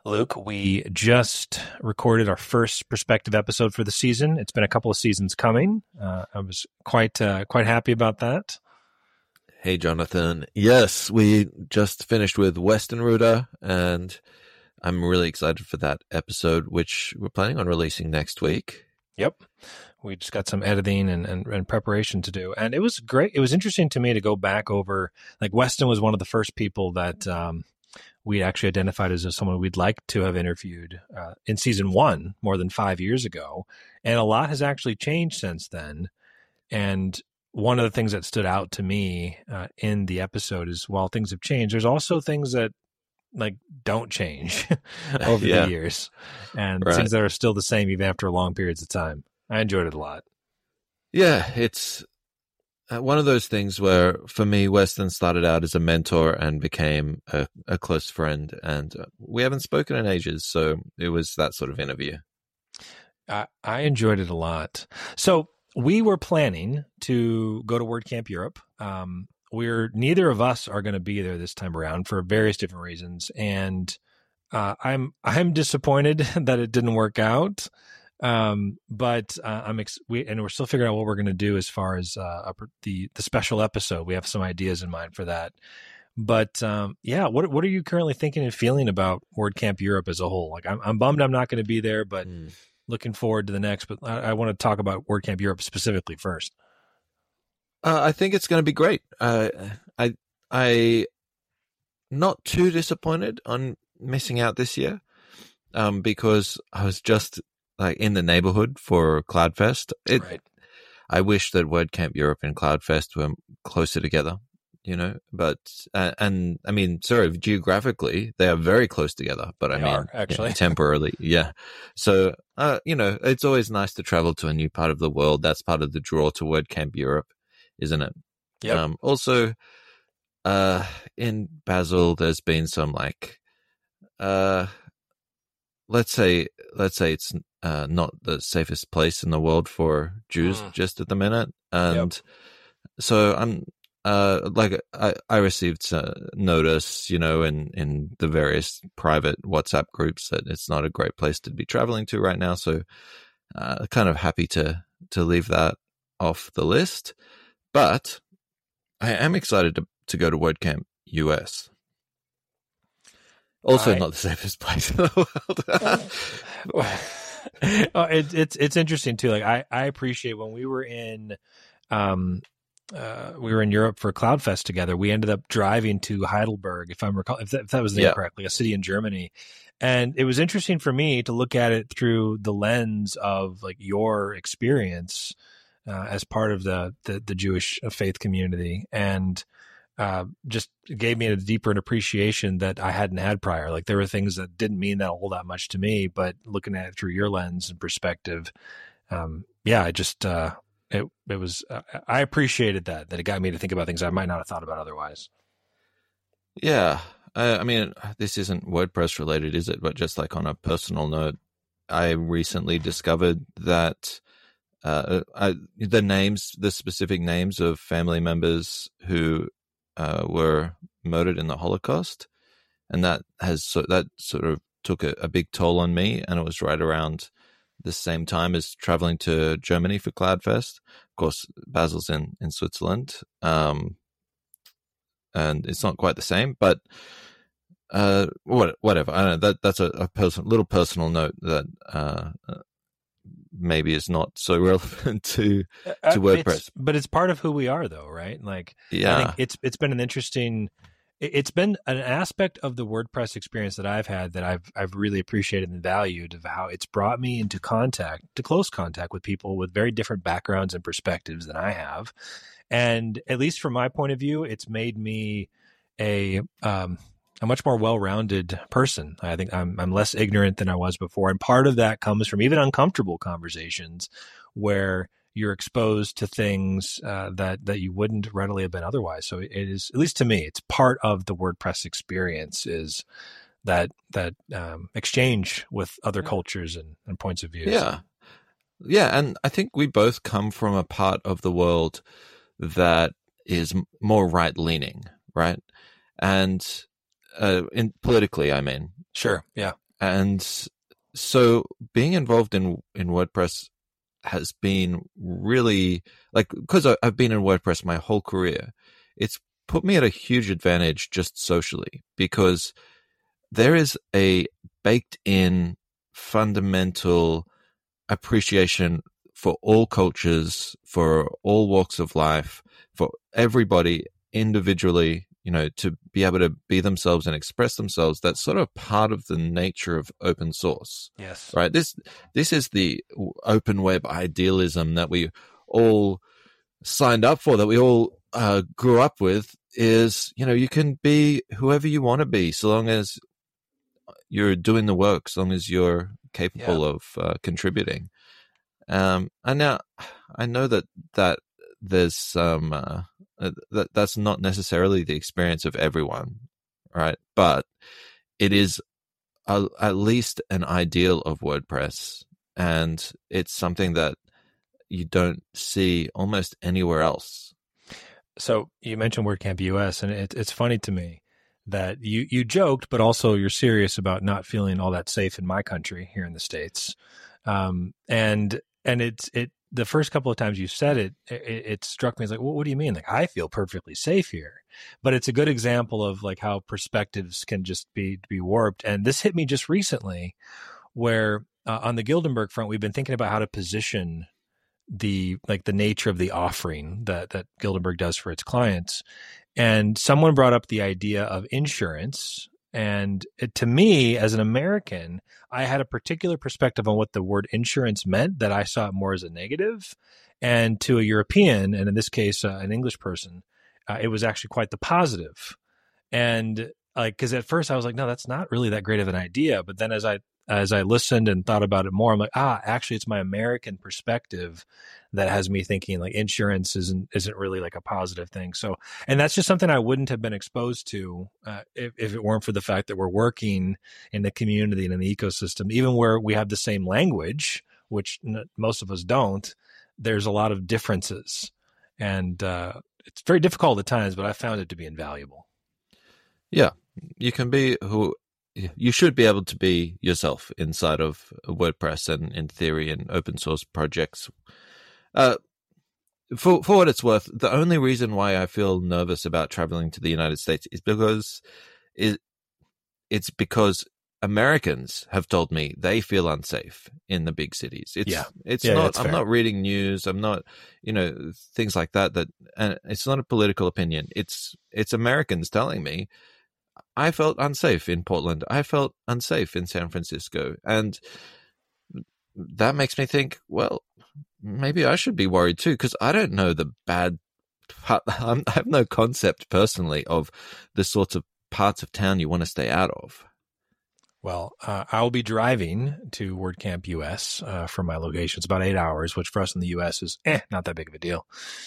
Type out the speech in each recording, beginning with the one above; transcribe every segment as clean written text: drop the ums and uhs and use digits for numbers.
Luke, we just recorded our first perspective episode for the season. It's been a couple of seasons coming. I was quite happy about that. Hey, Jonathan. Yes, we just finished with Westenruder, and I'm really excited for that episode, which we're planning on releasing next week. Yep. We just got some editing and preparation to do. And it was great. It was interesting to me to go back over, like Weston was one of the first people that we actually identified as someone we'd like to have interviewed in season 1 more than 5 years ago. And a lot has actually changed since then. And one of the things that stood out to me in the episode is while things have changed, there's also things that like don't change over the years, and things that are still the same even after long periods of time. I enjoyed it a lot. Yeah, it's one of those things where, for me, Weston started out as a mentor and became a close friend, and we haven't spoken in ages, so it was that sort of interview. I enjoyed it a lot. So we were planning to go to WordCamp Europe. Neither of us are going to be there this time around for various different reasons, and I'm disappointed that it didn't work out. But we're still figuring out what we're going to do as far as the special episode. We have some ideas in mind for that. But what are you currently thinking and feeling about WordCamp Europe as a whole? Like I'm bummed I'm not going to be there, but looking forward to the next. But I want to talk about WordCamp Europe specifically first. I think it's going to be great. I not too disappointed on missing out this year, because I was just like in the neighborhood for CloudFest. I wish that WordCamp Europe and CloudFest were closer together, but, and I mean, sorry, geographically, they are very close together, but they are actually temporarily. Yeah. So, it's always nice to travel to a new part of the world. That's part of the draw to WordCamp Europe, isn't it? Yeah. Also, in Basel, there's been some let's say it's not the safest place in the world for Jews just at the minute, and so I'm I received notice, in the various private WhatsApp groups that it's not a great place to be traveling to right now. So, kind of happy to leave that off the list, but I am excited to go to WordCamp US. Also, not the safest place in the world. It's interesting too. Like I appreciate when we were in Europe for CloudFest together. We ended up driving to Heidelberg, if that was the name correctly, a city in Germany. And it was interesting for me to look at it through the lens of like your experience as part of the Jewish faith community, and just gave me a deeper appreciation that I hadn't had prior. Like there were things that didn't mean that all that much to me, but looking at it through your lens and perspective, it was, I appreciated that it got me to think about things I might not have thought about otherwise. Yeah. I mean, this isn't WordPress related, is it? But just like on a personal note, I recently discovered that the specific names of family members who were murdered in the Holocaust, and that sort of took a big toll on me, and it was right around the same time as traveling to Germany for CloudFest. Of course, Basel's in Switzerland, and it's not quite the same, but whatever. I don't know, that's a little personal note that maybe is not so relevant to WordPress. But it's part of who we are, though, right? Like, yeah. I think it's been an interesting. It's been an aspect of the WordPress experience that I've had that I've really appreciated and valued, of how it's brought me into close contact with people with very different backgrounds and perspectives than I have. And at least from my point of view, it's made me a much more well-rounded person. I think I'm less ignorant than I was before. And part of that comes from even uncomfortable conversations where you're exposed to things that you wouldn't readily have been otherwise. So it is, at least to me, it's part of the WordPress experience, is that exchange with other cultures and points of view. Yeah. And I think we both come from a part of the world that is more right-leaning, right? And politically, I mean. Sure, yeah. And so being involved in WordPress has been really, like, because I've been in WordPress my whole career, it's put me at a huge advantage just socially, because there is a baked in fundamental appreciation for all cultures, for all walks of life, for everybody individually, to be able to be themselves and express themselves. That's sort of part of the nature of open source. Yes. Right. This is the open web idealism that we all signed up for, that we all grew up with, is, you can be whoever you want to be, so long as you're doing the work, so long as you're capable of contributing. And now I know that there's some that's not necessarily the experience of everyone, right? But it is at least an ideal of WordPress, and it's something that you don't see almost anywhere else. So you mentioned WordCamp US, and it's funny to me that you joked, but also you're serious about not feeling all that safe in my country here in the States. And it's the first couple of times you said it struck me as like, well, what do you mean? Like, I feel perfectly safe here. But it's a good example of like how perspectives can just be warped. And this hit me just recently, where on the Guildenberg front, we've been thinking about how to position the nature of the offering that Guildenberg does for its clients. And someone brought up the idea of insurance. And to me, as an American, I had a particular perspective on what the word insurance meant, that I saw it more as a negative. And to a European, and in this case, an English person, it was actually quite the positive. And because at first I was like, no, that's not really that great of an idea. But then as I listened and thought about it more, I'm like, actually, it's my American perspective that has me thinking like insurance isn't really like a positive thing. So, and that's just something I wouldn't have been exposed to if it weren't for the fact that we're working in the community and in the ecosystem, even where we have the same language, which most of us don't. There's a lot of differences, and it's very difficult at times, but I found it to be invaluable. Yeah, you can be who. You should be able to be yourself inside of WordPress and, in theory, in open source projects. For what it's worth, the only reason why I feel nervous about traveling to the United States is because it's because Americans have told me they feel unsafe in the big cities. It's not. I'm not reading news. I'm not, things like that. And it's not a political opinion. It's Americans telling me. I felt unsafe in Portland. I felt unsafe in San Francisco. And that makes me think, well, maybe I should be worried too, because I don't know the bad part. I have no concept personally of the sorts of parts of town you want to stay out of. Well, I'll be driving to WordCamp US from my location. It's about 8 hours, which for us in the US is not that big of a deal.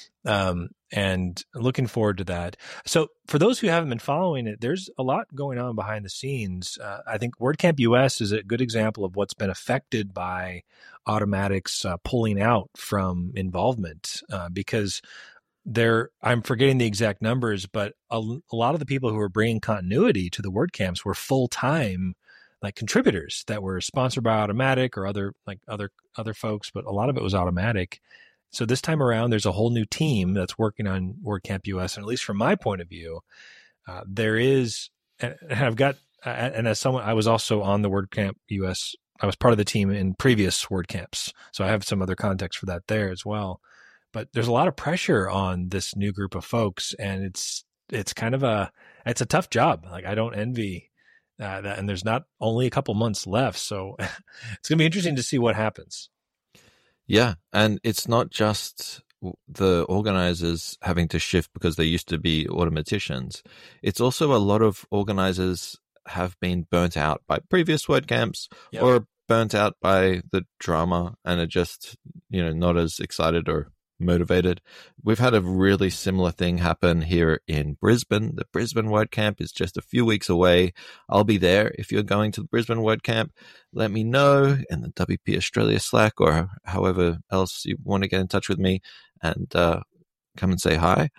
And looking forward to that. So for those who haven't been following it, there's a lot going on behind the scenes. I think WordCamp US is a good example of what's been affected by Automattic's pulling out from involvement because I'm forgetting the exact numbers, but a lot of the people who were bringing continuity to the WordCamps were full-time like contributors that were sponsored by Automattic or other folks, but a lot of it was Automattic. So this time around, there's a whole new team that's working on WordCamp US, and at least from my point of view, there is. And I've got, and as someone, I was also on the WordCamp US. I was part of the team in previous WordCamps, so I have some other context for that there as well. But there's a lot of pressure on this new group of folks, and it's kind of it's a tough job. Like I don't envy that, and there's not only a couple months left, so it's gonna be interesting to see what happens. Yeah, and it's not just the organizers having to shift because they used to be automaticians. It's also a lot of organizers have been burnt out by previous WordCamps or burnt out by the drama and are just, not as excited or motivated. We've had a really similar thing happen here in Brisbane. The Brisbane WordCamp is just a few weeks away. I'll be there. If you're going to the Brisbane WordCamp, let me know in the WP Australia Slack or however else you want to get in touch with me and come and say hi.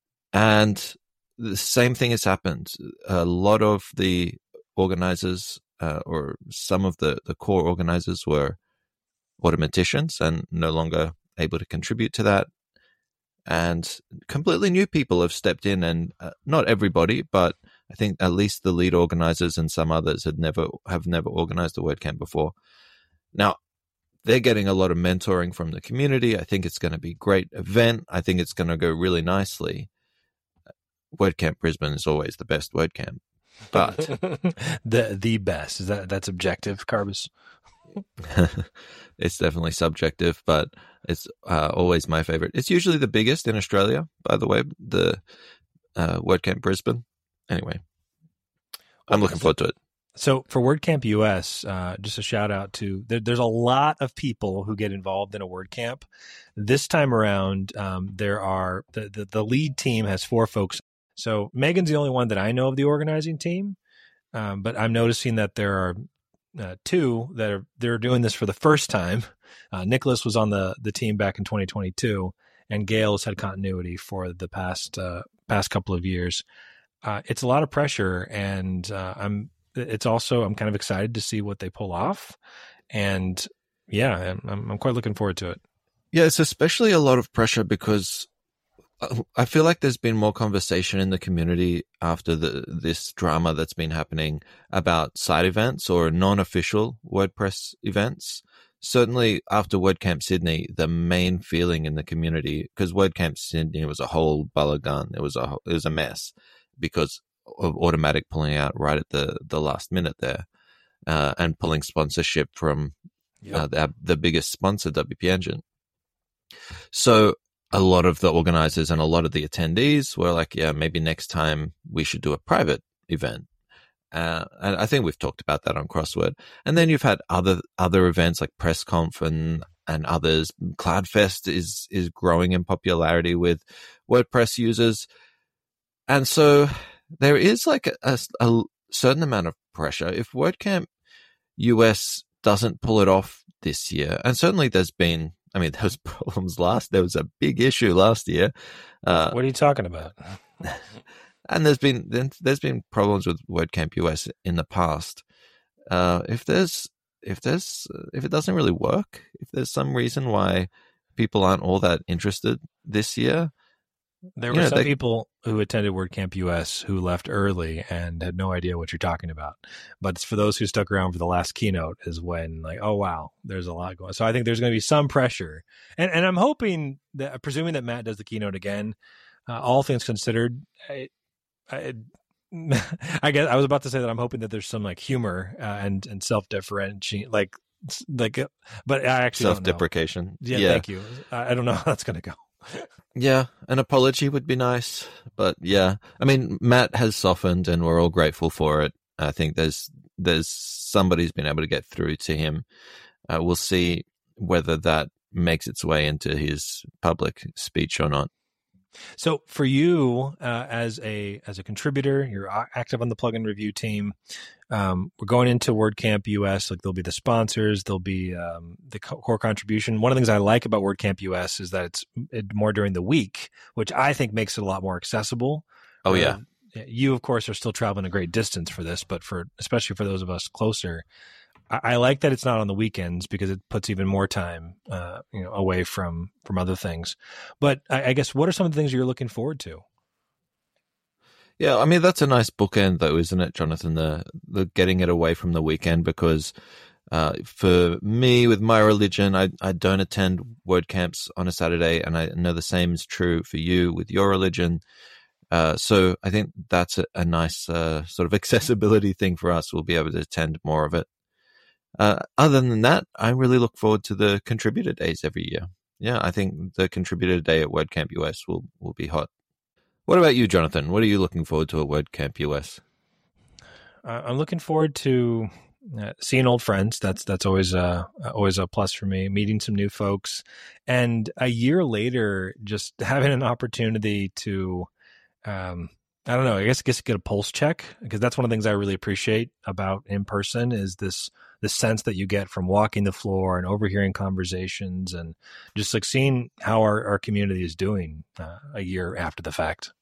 And the same thing has happened. A lot of the organizers or some of the core organizers were automaticians and no longer able to contribute to that. And completely new people have stepped in, and not everybody, but I think at least the lead organizers and some others have never organized a WordCamp before. Now, they're getting a lot of mentoring from the community. I think it's going to be a great event. I think it's going to go really nicely. WordCamp Brisbane is always the best WordCamp, but the best. Is that's objective, Carbis? It's definitely subjective, but it's always my favorite. It's usually the biggest in Australia, by the way, the WordCamp Brisbane. Anyway, I'm looking forward to it. So for WordCamp US, just a shout out to, there's a lot of people who get involved in a WordCamp. This time around, there are, the lead team has 4 folks. So Megan's the only one that I know of the organizing team, but I'm noticing that there are 2 that they're doing this for the first time. Nicholas was on the team back in 2022, and Gail has had continuity for the past couple of years. It's a lot of pressure, and I'm kind of excited to see what they pull off. And yeah, I'm quite looking forward to it. Yeah, it's especially a lot of pressure because I feel like there's been more conversation in the community after this drama that's been happening about side events or non-official WordPress events. Certainly after WordCamp Sydney, the main feeling in the community, because WordCamp Sydney was a whole balagan, it was a mess because of Automattic pulling out right at the last minute there, and pulling sponsorship from the biggest sponsor, WP Engine. So a lot of the organizers and a lot of the attendees were like, yeah, maybe next time we should do a private event. And I think we've talked about that on Crossword. And then you've had other events like PressConf and others. CloudFest is growing in popularity with WordPress users. And so there is like a certain amount of pressure. If WordCamp US doesn't pull it off this year, and certainly there was problems there was a big issue last year. What are you talking about? And there's been problems with WordCamp US in the past. If it doesn't really work, if there's some reason why people aren't all that interested this year, there were some people who attended WordCamp US who left early and had no idea what you're talking about. But it's for those who stuck around for the last keynote is when like, oh wow, there's a lot going on. So I think there's going to be some pressure, and I'm hoping that, presuming that Matt does the keynote again, all things considered, I guess I was about to say that I'm hoping that there's some like humor and self-deferentiation, like, but I actually self-deprecation. Don't know. Yeah, thank you. I don't know how that's going to go. Yeah, an apology would be nice, but yeah, I mean, Matt has softened, and we're all grateful for it. I think there's somebody's been able to get through to him. We'll see whether that makes its way into his public speech or not. So for you, as a contributor, you're active on the plugin review team. We're going into WordCamp US. Like there'll be the sponsors, there'll be the core contribution. One of the things I like about WordCamp US is that it's more during the week, which I think makes it a lot more accessible. Oh yeah. You of course are still traveling a great distance for this, but especially for those of us closer, I like that it's not on the weekends because it puts even more time, away from other things. But I guess, what are some of the things you're looking forward to? Yeah, I mean, that's a nice bookend though, isn't it, Jonathan? The getting it away from the weekend, because for me, with my religion, I don't attend WordCamps on a Saturday, and I know the same is true for you with your religion. So I think that's a nice sort of accessibility thing for us. We'll be able to attend more of it. Other than that, I really look forward to the contributor days every year. Yeah, I think the contributor day at WordCamp US will be hot. What about you, Jonathan? What are you looking forward to at WordCamp US? I'm looking forward to seeing old friends. That's always a plus for me. Meeting some new folks, and a year later, just having an opportunity to, I don't know, I guess get a pulse check, because that's one of the things I really appreciate about in person is this sense that you get from walking the floor and overhearing conversations and just like seeing how our community is doing a year after the fact.